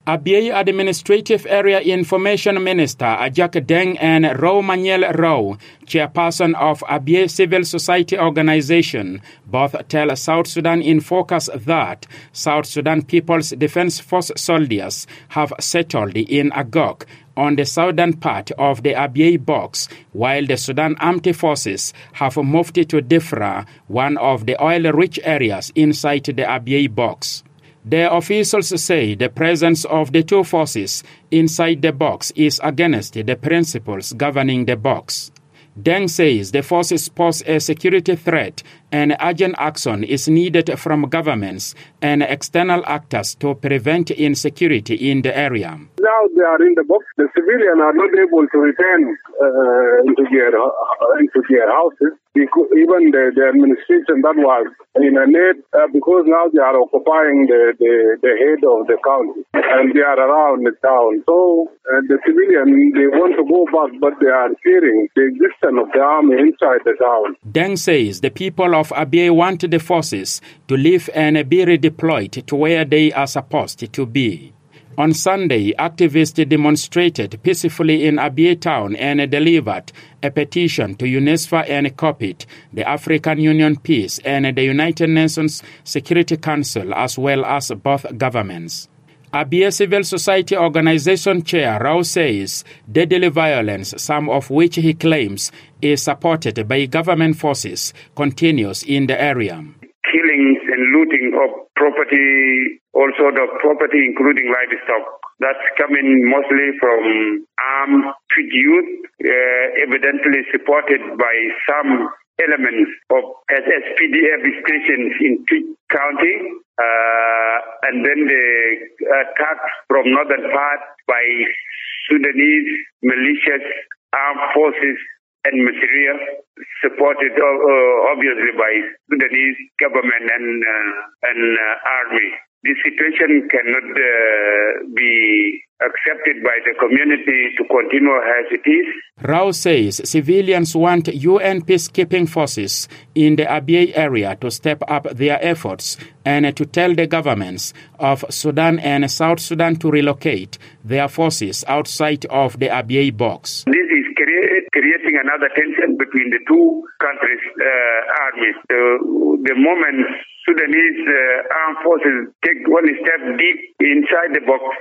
Abyei Administrative Area Information Minister Ajak Deng and Rao Maniel Rao, chairperson of Abyei Civil Society Organization, both tell South Sudan in Focus that South Sudan People's Defense Force soldiers have settled in Agok on the southern part of the Abyei Box, while the Sudan Armed Forces have moved to Difra, one of the oil-rich areas inside the Abyei Box. The officials say the presence of the two forces inside the box is against the principles governing the box. Deng says the forces pose a security threat and urgent action is needed from governments and external actors to prevent insecurity in the area. Now they are in the box. The civilians are not able to return into their houses. Even the administration that was in a net, because now they are occupying the head of the county and they are around the town. So the civilians, they want to go back, but they are fearing the existence of the army inside the town. Deng says the people of Abyei want the forces to leave and be redeployed to where they are supposed to be. On Sunday, activists demonstrated peacefully in Abyei town and delivered a petition to UNESFA and COPIT, the African Union Peace and the United Nations Security Council, as well as both governments. Abyei Civil Society Organization Chair Rao says deadly violence, some of which he claims is supported by government forces, continues in the area. Killings and looting of property, all sort of property, including livestock. That's coming mostly from armed youth, evidently supported by some elements of SSPDF stations in Tweed County, and then the attacks from northern part by Sudanese militias, armed forces, and material supported obviously by Sudanese government and army. This situation cannot be accepted by the community to continue as it is. Rao says civilians want UN peacekeeping forces in the Abyei area to step up their efforts and to tell the governments of Sudan and South Sudan to relocate their forces outside of the Abyei Box. This is creating another tension between the two countries' armies. The moment Sudanese armed forces take one step deep inside the box,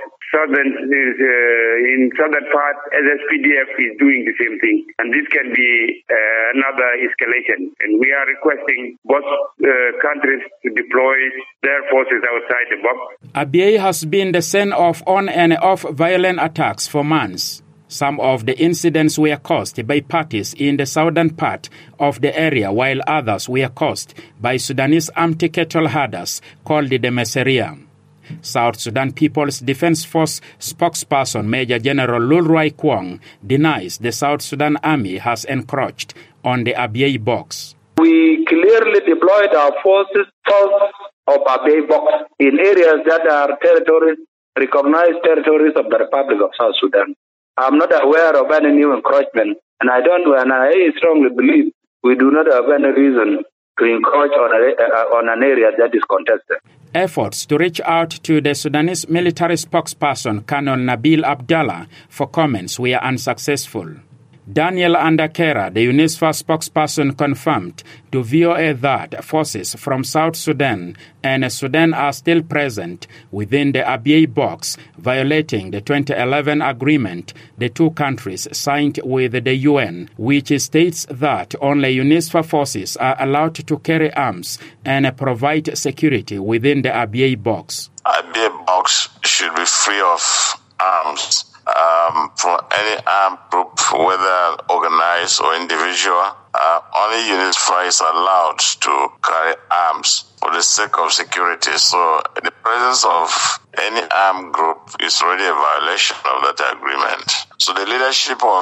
in southern part, SSPDF is doing the same thing. And this can be another escalation. And we are requesting both countries to deploy their forces outside the box. Abyei has been the scene of on and off violent attacks for months. Some of the incidents were caused by parties in the southern part of the area, while others were caused by Sudanese armed cattle herders called the Meseria. South Sudan People's Defense Force spokesperson Major General Lulroy Kwong denies the South Sudan Army has encroached on the Abyei Box. We clearly deployed our forces south of Abyei Box in areas that are recognized territories of the Republic of South Sudan. I'm not aware of any new encroachment, and I strongly believe we do not have any reason to encroach on an area that is contested. Efforts to reach out to the Sudanese military spokesperson, Colonel Nabil Abdallah, for comments were unsuccessful. Daniel Andakera, the UNESFA spokesperson, confirmed to VOA that forces from South Sudan and Sudan are still present within the Abyei Box, violating the 2011 agreement the two countries signed with the UN, which states that only UNESFA forces are allowed to carry arms and provide security within the Abyei Box. Abyei Box should be free of arms. From any armed group, whether organized or individual, only UNISFA is allowed to carry arms for the sake of security. So the presence of any armed group is already a violation of that agreement. So the leadership of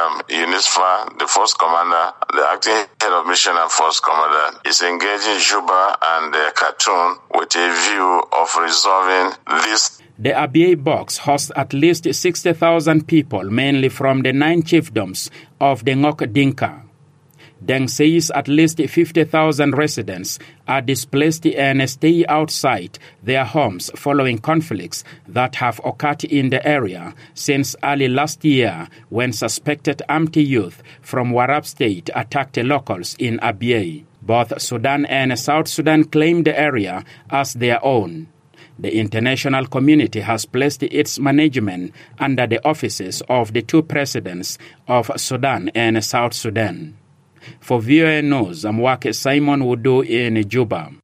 UNISFA, the force commander, the acting head of mission and force commander, is engaging Juba and Khartoum with a view of resolving this. The Abyei Box hosts at least 60,000 people, mainly from the 9 chiefdoms of the Ngok Dinka. Deng says at least 50,000 residents are displaced and stay outside their homes following conflicts that have occurred in the area since early last year when suspected armed youth from Warab State attacked locals in Abyei. Both Sudan and South Sudan claim the area as their own. The international community has placed its management under the offices of the two presidents of Sudan and South Sudan. For VOA News, I'm Wake Simon Wudu in Juba.